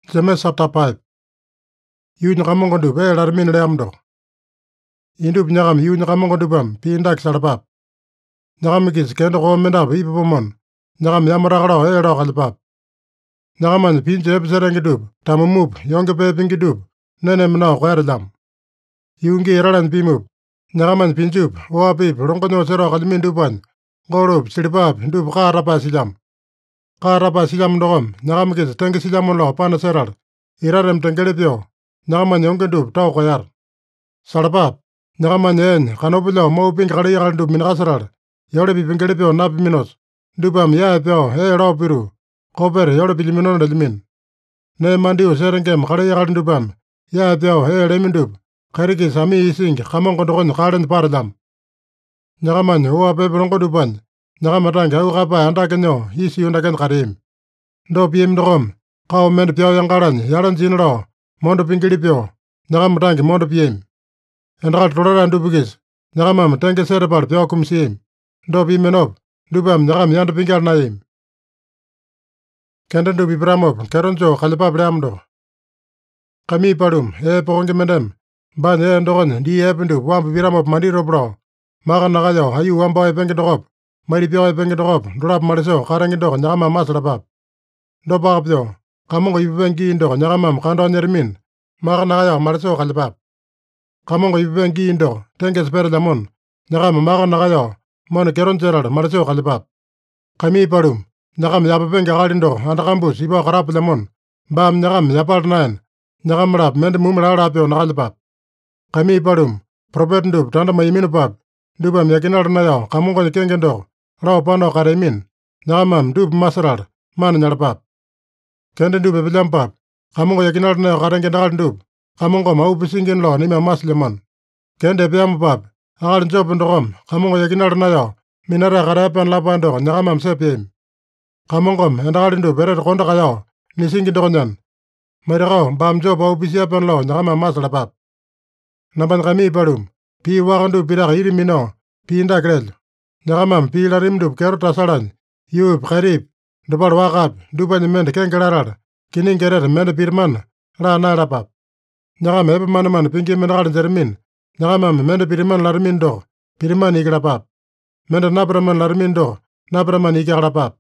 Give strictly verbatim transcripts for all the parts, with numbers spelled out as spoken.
James chapter five. Yuny kamongo dup e larmin leamdo. Indup nyagam yuny kamongo dupam pindak salapap. Nyagam kis kendo ko mendap ipopomon. Nyagam yamarakalo e ro kalpap. Nyagaman pinje episerengi dup tamumup yonge pe pingi dup nene mna kwerlam. Yungi ralan pimup. Nyagaman pinjup oapip rongonyo sero kalmin dupan. Gorup silipap dup karapa silam. Karapa silam dogom nyagam kis tengi silamon lo pana serar. Irarem tengelipyo. Nyagaman yonge dup tau koyar. Salapap. Nyagaman yen kanopilo mo ping kali yakal dup minakasarar. Yole pipingelipyo napi minos. Dupam ya pyo e ro piru. Koper yole piliminon relmin. Ne mandiu serengem kali yakal dupam. Ya pyo e remin dup. Kariki sami ising kamong kondokon karen paradam. Nyagaman uwa peperongo dupan. Nyagamatang kau kapa andakenyo isi undaken karim. Do piem dogom. Kau men pyo yang karan yaran jinro. Mondo pingilipyo. Nyagamatang mondo piem. Endakal toloran dupukis. Nyagamam tenge serepal pyo kumsim. Do pimenop. Dupam nyagam yanda pingal naim. Kenden dupi pramop. Keronjo kalipap leamdo. Kami parum. E pokongi mendem. Ban e ndogon di e pendup wampu piramop mandiro bro. Makan nakayo hayu wampo e pengi dokop. Mari pyo e pengi dokop. Durap mariso karangi dok nyagamam masalapap. Do pakapyo. Kamongo ipupengi indo nyagamam kando nyermin. Makan nakayo mariso kalipap. Kamongo ipupengi indo tenge spere lamon. Nyagam makan nakayo. Mon keron jerar mariso kalipap. Kami parum. Nyagam yapapengi akalindo andakambus ipo karap lamon. Bam nyagam yapal naen. Nyagam rap mende mumrarapyo nakalipap. Kami parum. Propet ndup tanda mayiminu Dupam yakinar nayo kamongo nyekengendo. Rao pano karemin. Nyagamam dup masarar. Man nyarapap. Kende dup epilampap. Kamongo yakinar nayo karenge nakal dup. Kamongo mau pisingin lo nime mas lemon. Kende piamupap. Akal njop ndogom. Kamongo yakinar nayo. Minara karepan lapando nyagamam sepiem. Kamongom endakal dup eret konda kayo. Nisingin dokonyan. Marikao bam job au pisiapan lo nyagamam mas lapap. Naban kami parum. Pi wakandu pirak iri mino. Pi inda krel. Nyagamam pi larim dup kerota saran. Yup karip. Dupal wakap. Dupan mende kengkerarar. Kining keret mende pirman. Ra narapap. Nyagam epe manaman pingi mendakal jermin. Nyagamam mende pirman larmin do. Pirman ikirapap. Mende napraman larmin do. Napraman ikirapap.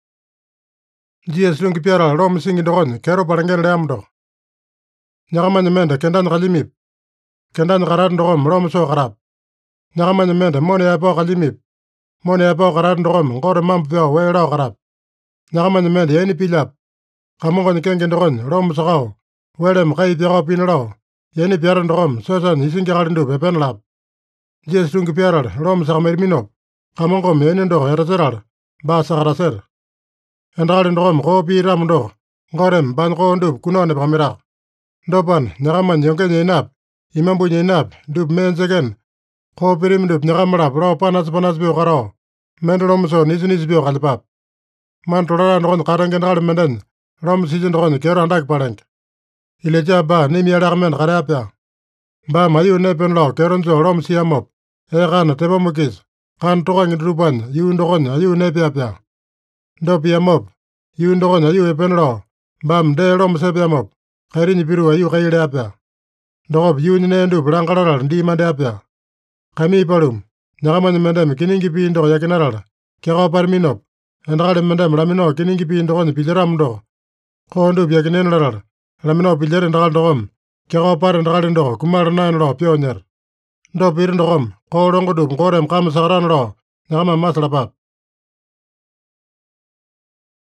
Jies lungi piara rom singi dokon. Kero parangen leamdo. Nyagaman mende kendan kalimip. Kendan karat ndogom rom so karap. Nyagaman mende mone apo kalimip. Mone apo karat ndogom ngore mampyo we rao karap. Nyagaman mende yeni pilap. Kamongo nikenge ndogom rom sakao. Welem kai piako pinarao. Yeni piara ndogom sosan isingi kalindu pepen lap. Jes lungi piarar rom sakamerminop. Kamongo yeni ndo eraserar. Ba sakaraser. Endakali ndogom ko piram ndo. Ngorem ban ko ndup kunone pamirak. Ndopan nyagaman yonke inap. Imambu inap dup menzegen. Ko pirim dup nyagamrap rao panas panas bio karo. Mendo so nisi nisi bio kalipap. Man tolara ndokon karangen kali menden. Rom sijin ndokon kero andak pareng. Ileja ba nimi arakmen kareapya. Ba mayu nepen lo keronzo rom siamop. E kan tepo mukis. Kan tokang idrupan yu ndokon ayu nepiapya. Do piamop. Yu ndokon ayu epen lo. Bam de rom sepiamop. Kairini piru ayu kaileapya. Dokop yu nene ndup rangkararar ndi mandeapya. Kami parum. Nyagaman mendem kiningi pi ndok yakinarar. Keko parminop. Endakali mendem lamino kiningi pi ndokon pileram ndok. Ko ndup yakinen larar. Lamino pilere ndakal ndokom. Keko par ndakali ndok kumar nain lo pionyer. Ndo pir ndokom. Ko rongo dup ngorem kam sakaran lo. Nyagaman mas lapap.